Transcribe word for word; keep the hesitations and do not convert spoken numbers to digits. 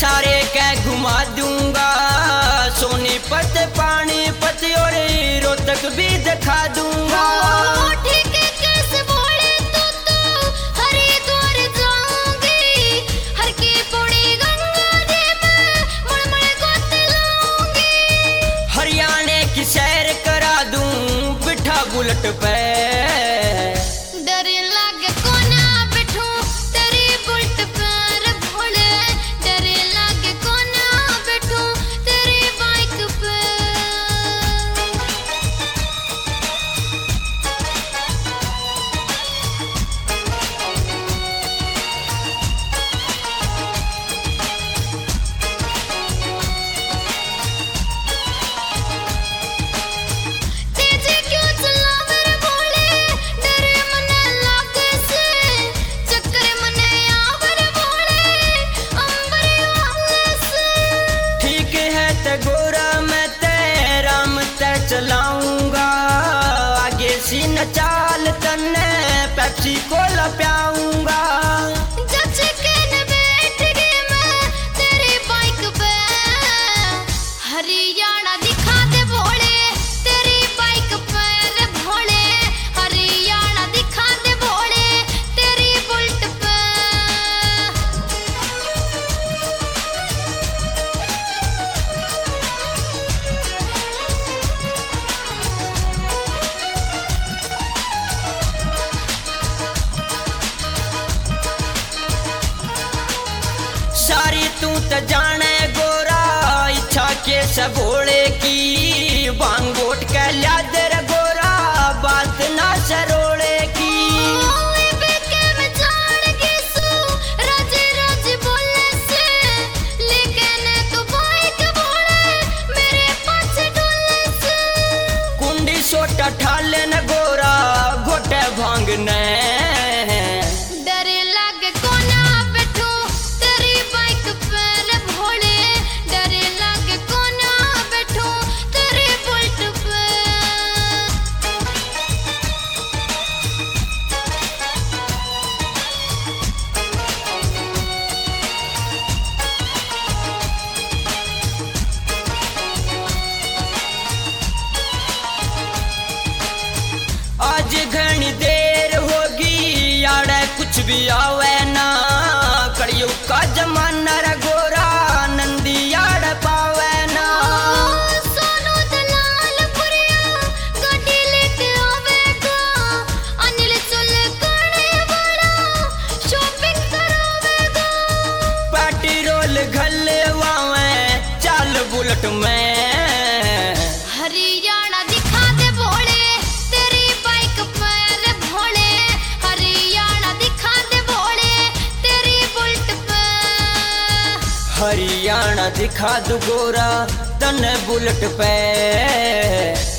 सारे के घुमा दूंगा, सोनीपत पानीपत और रोहतक भी दिखा दूंगा। ठीक है कैसे बोले तो तो हरिद्वार जाऊंगी, हर की पौड़ी गंगा जी में मुड़मुड़ गोते लाऊंगी। हरियाणा की सैर करा दूं बिठा बुलेट पे, डर लागे कोना बैठूं तेरी बुलेट पर भोले, डर लागे कोना बैठूं तेरी बाइक पे। तेजी क्यों चलावे रे भोले, डरे मने लागे से, चक्कर मने आवे रे भोले, अंबरे वाले से। ठीक है ते गोरा मैं तेरा मत चलाऊंगा, आगे सी न चाल तन्ने पेप्सी कोला प्याऊंगा। जब के न बैठ गई मैं तेरी बाइक पे, हरियाणा दिखा दे भोले तेरी बाइक पे रे भोले, हरियाणा दिखा दे भोले तेरी बुलेट पे। सारी तू तो जाने गोरा इच्छा के सबोड़े की, बांग वोट के लिया दे रे गोरा बात ना सरोड़े की। ओए बेके में जान के सू राजे राजे बोले से, लेकिन तू बाइक भोले मेरे पास डोले से। कुंडी सोटा ठाले न गोरा घोटे भांगने, डर लागे कोना बैठूं तेरी बाइक पे रे भोले, डर लागे कोना बैठूं तेरी बुलेट पे। आज घनी देर होगी याड़े कुछ भी आवे ना, कड़ियुग का जमाना रे गोरा नंदी याड़ पावे ना। सोनू दलाल पुरिया गाड़ी लेके आवेगा, अनिल चुल करने वाला शॉपिंग करावेगा। पेट्रोल घलवावे चाल बुलेट में, हरियाणा दिखा दे भोले तेरी बाइक पे रे भोले, हरियाणा दिखा दे भोले तेरी बुलेट पे। हरियाणा दिखा दू गोरा तन बुलेट पे।